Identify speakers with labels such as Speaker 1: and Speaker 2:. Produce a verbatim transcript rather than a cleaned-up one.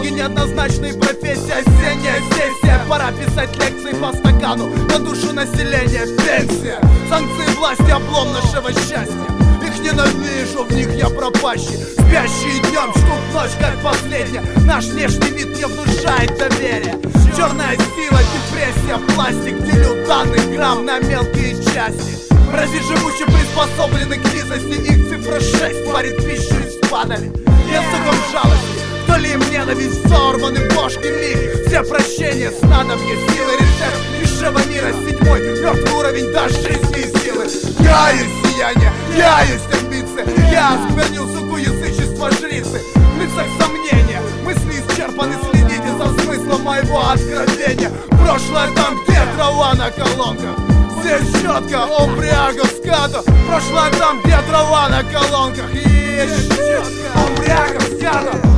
Speaker 1: Ноги неоднозначные, профессия, осенняя сессия. Пора писать лекции по стакану на душу населения. Пенсия, санкции власти, облом нашего счастья. Их ненавижу, в них я пропащий. Спящие днем ждут ночь, как последняя. Наш внешний вид не внушает доверия. Черная сила, депрессия, пластик. Делю данных грамм на мелкие части. Мрази живучи приспособлены к низости. Их цифра шесть варит пищу из падали. Языком жалости, то ли им ненависть, сорваны бошки миг. Все прощения, снадобья, силы, рецепт высшего мира. Седьмой, мертвый уровень, даст жизни и силы. Я есть сияние, я есть амбиция. Я осквернил суку язычества жрицы. В лицах сомнения, мысли исчерпаны. Следите за смыслом моего откровения. Прошлое там, где трава на колонках. Здесь четко, омбриаго скато. Прошлое там, где трава на колонках. Есть четко, омбриаго скато.